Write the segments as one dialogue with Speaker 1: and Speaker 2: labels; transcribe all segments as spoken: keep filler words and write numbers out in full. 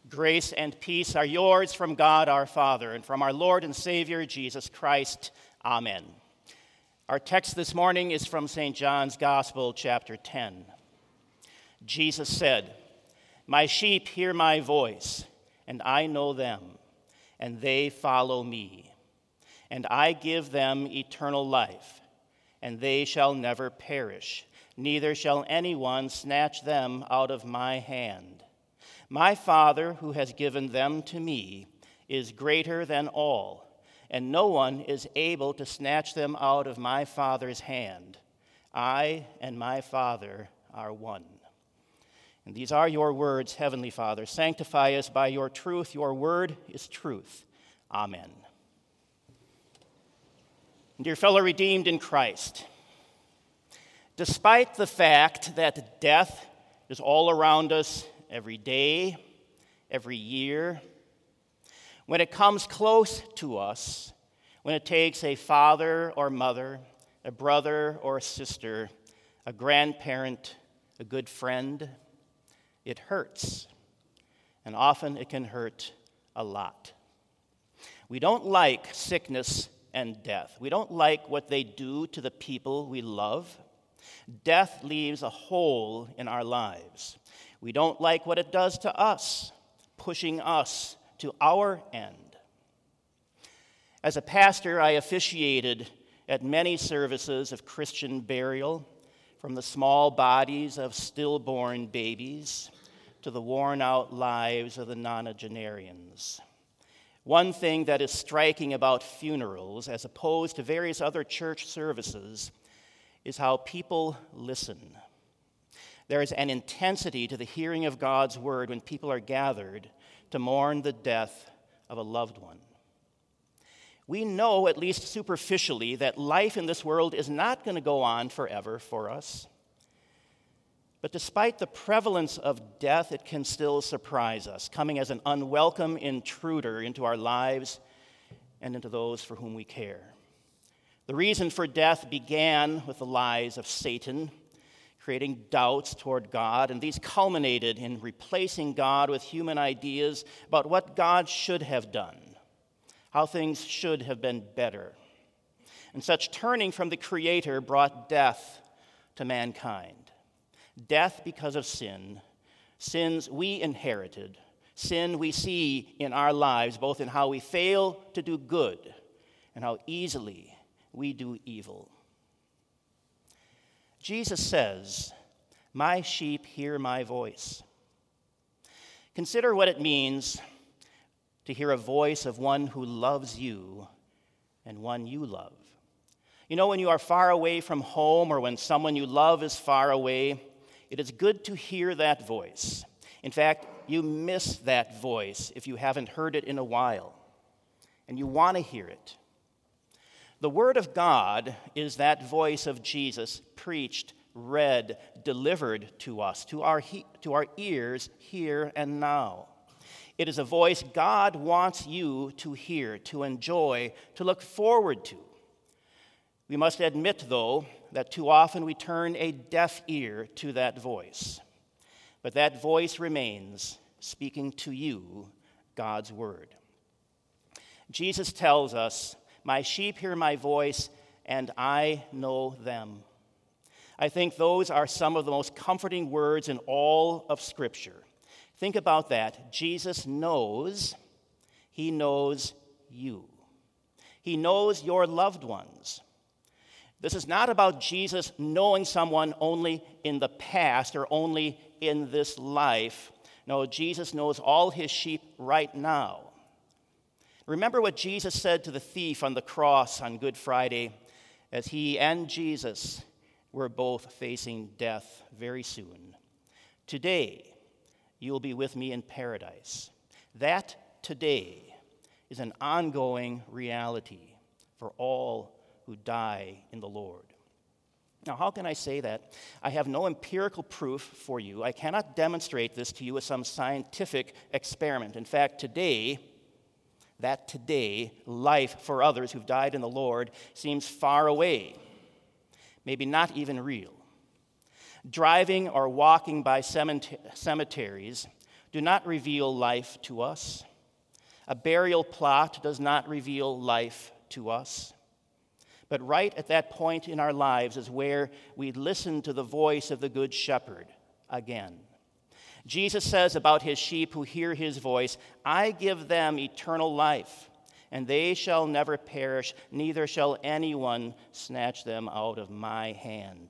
Speaker 1: Grace and peace are yours from God our Father and from our Lord and Savior Jesus Christ. Amen. Our text this morning is from Saint John's Gospel, chapter ten. Jesus said, "My sheep hear my voice, and I know them, and they follow me. And I give them eternal life, and they shall never perish, neither shall anyone snatch them out of my hand. My Father, who has given them to me, is greater than all, and no one is able to snatch them out of my Father's hand. I and my Father are one." And these are your words, Heavenly Father. Sanctify us by your truth. Your word is truth. Amen. Dear fellow redeemed in Christ, despite the fact that death is all around us every day, every year, when it comes close to us, when it takes a father or mother, a brother or a sister, a grandparent, a good friend, it hurts. And often it can hurt a lot. We don't like sickness and death. We don't like what they do to the people we love. Death leaves a hole in our lives. We don't like what it does to us, pushing us to our end. As a pastor, I officiated at many services of Christian burial, from the small bodies of stillborn babies to the worn-out lives of the nonagenarians. One thing that is striking about funerals, as opposed to various other church services, is how people listen. There is an intensity to the hearing of God's word when people are gathered to mourn the death of a loved one. We know, at least superficially, that life in this world is not going to go on forever for us. But despite the prevalence of death, it can still surprise us, coming as an unwelcome intruder into our lives and into those for whom we care. The reason for death began with the lies of Satan, creating doubts toward God, and these culminated in replacing God with human ideas about what God should have done, how things should have been better. And such turning from the Creator brought death to mankind. Death because of sin, sins we inherited, sin we see in our lives, both in how we fail to do good and how easily we do evil. Jesus says, "My sheep hear my voice." Consider what it means to hear a voice of one who loves you and one you love. You know, when you are far away from home or when someone you love is far away, it is good to hear that voice. In fact, you miss that voice if you haven't heard it in a while, and you want to hear it. The Word of God is that voice of Jesus preached, read, delivered to us, to our, he- to our ears here and now. It is a voice God wants you to hear, to enjoy, to look forward to. We must admit, though, that too often we turn a deaf ear to that voice. But that voice remains speaking to you God's Word. Jesus tells us, "My sheep hear my voice, and I know them." I think those are some of the most comforting words in all of Scripture. Think about that. Jesus knows, he knows you. He knows your loved ones. This is not about Jesus knowing someone only in the past or only in this life. No, Jesus knows all his sheep right now. Remember what Jesus said to the thief on the cross on Good Friday, as he and Jesus were both facing death very soon. "Today, you will be with me in paradise." That today is an ongoing reality for all who die in the Lord. Now, how can I say that? I have no empirical proof for you. I cannot demonstrate this to you as some scientific experiment. In fact, today, that today, life for others who've died in the Lord seems far away, maybe not even real. Driving or walking by cemeteries do not reveal life to us. A burial plot does not reveal life to us. But right at that point in our lives is where we listen to the voice of the Good Shepherd again. Jesus says about his sheep who hear his voice, I give them eternal life, and they shall never perish, neither shall anyone snatch them out of my hand.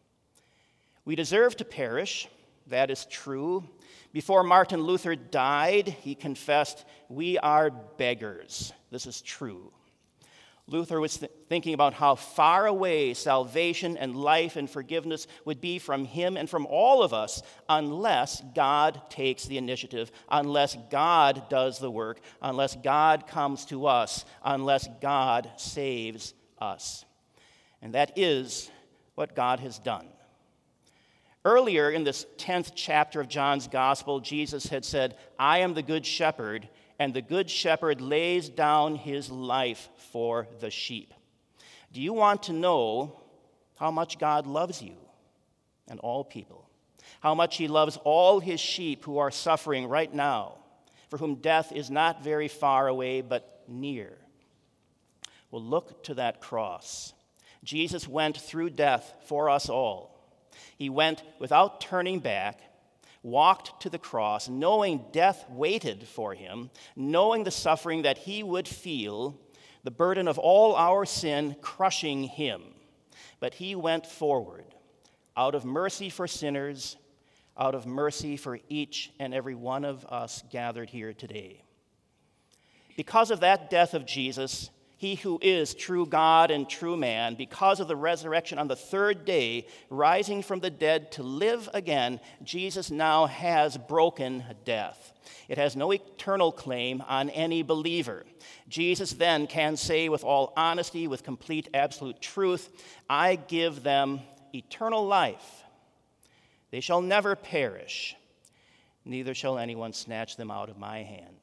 Speaker 1: We deserve to perish. That is true. Before Martin Luther died, he confessed, we are beggars. This is true. Luther was th- thinking about how far away salvation and life and forgiveness would be from him and from all of us unless God takes the initiative, unless God does the work, unless God comes to us, unless God saves us. And that is what God has done. Earlier in this tenth chapter of John's Gospel, Jesus had said, I am the good shepherd, and the good shepherd lays down his life for the sheep. Do you want to know how much God loves you and all people? How much he loves all his sheep who are suffering right now, for whom death is not very far away but near? Well, look to that cross. Jesus went through death for us all. He went without turning back, walked to the cross, knowing death waited for him, knowing the suffering that he would feel, the burden of all our sin crushing him. But he went forward out of mercy for sinners, out of mercy for each and every one of us gathered here today. Because of that death of Jesus, he who is true God and true man, because of the resurrection on the third day, rising from the dead to live again, Jesus now has broken death. It has no eternal claim on any believer. Jesus then can say with all honesty, with complete absolute truth, I give them eternal life. They shall never perish, neither shall anyone snatch them out of my hand.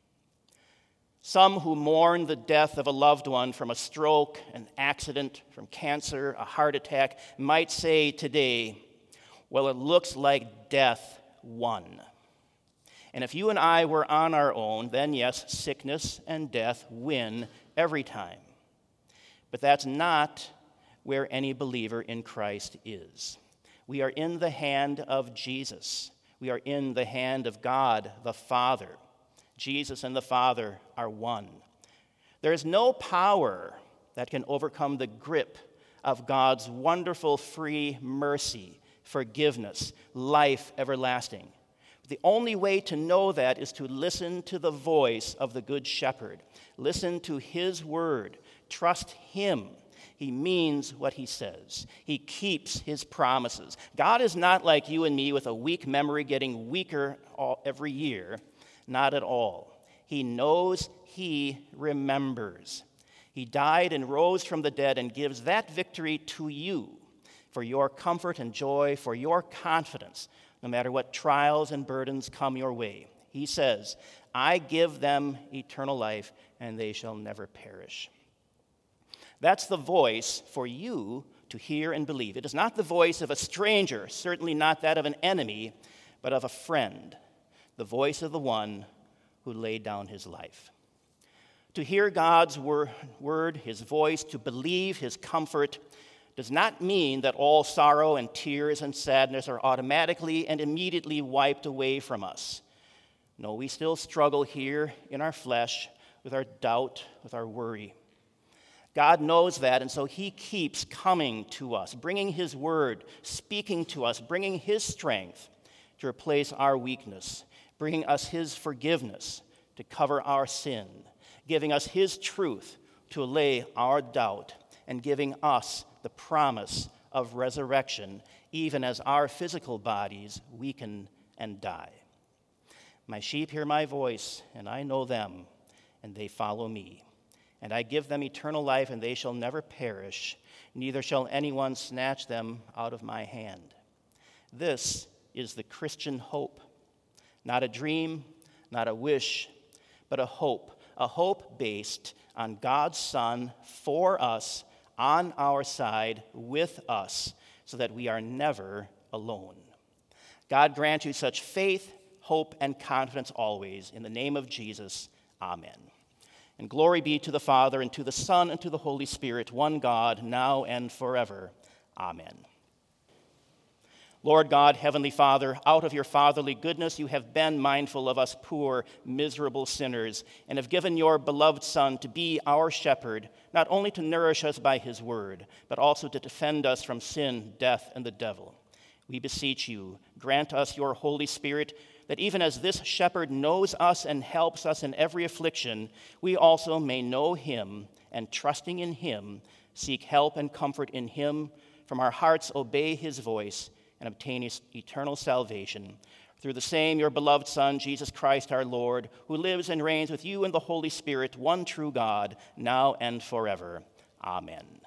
Speaker 1: Some who mourn the death of a loved one from a stroke, an accident, from cancer, a heart attack, might say today, well, it looks like death won. And if you and I were on our own, then yes, sickness and death win every time. But that's not where any believer in Christ is. We are in the hand of Jesus. We are in the hand of God the Father. Jesus and the Father are one. There is no power that can overcome the grip of God's wonderful free mercy, forgiveness, life everlasting. The only way to know that is to listen to the voice of the Good Shepherd. Listen to his word. Trust him. He means what he says. He keeps his promises. God is not like you and me with a weak memory getting weaker all, every year. Not at all. He knows, he remembers. He died and rose from the dead and gives that victory to you for your comfort and joy, for your confidence, no matter what trials and burdens come your way. He says, I give them eternal life, and they shall never perish. That's the voice for you to hear and believe. It is not the voice of a stranger, certainly not that of an enemy, but of a friend. The voice of the one who laid down his life. To hear God's word, his voice, to believe his comfort, does not mean that all sorrow and tears and sadness are automatically and immediately wiped away from us. No, we still struggle here in our flesh with our doubt, with our worry. God knows that, and so he keeps coming to us, bringing his word, speaking to us, bringing his strength to replace our weakness, bringing us his forgiveness to cover our sin, giving us his truth to allay our doubt, and giving us the promise of resurrection, even as our physical bodies weaken and die. My sheep hear my voice, and I know them, and they follow me. And I give them eternal life, and they shall never perish, neither shall anyone snatch them out of my hand. This is the Christian hope. Not a dream, not a wish, but a hope. A hope based on God's Son for us, on our side, with us, so that we are never alone. God grant you such faith, hope, and confidence always. In the name of Jesus, amen. And glory be to the Father, and to the Son, and to the Holy Spirit, one God, now and forever. Amen. Lord God, Heavenly Father, out of your fatherly goodness you have been mindful of us poor, miserable sinners, and have given your beloved Son to be our shepherd, not only to nourish us by his word, but also to defend us from sin, death, and the devil. We beseech you, grant us your Holy Spirit, that even as this shepherd knows us and helps us in every affliction, we also may know him, and trusting in him, seek help and comfort in him, from our hearts obey his voice, and obtain eternal salvation. Through the same your beloved Son, Jesus Christ our Lord, who lives and reigns with you in the Holy Spirit, one true God, now and forever. Amen.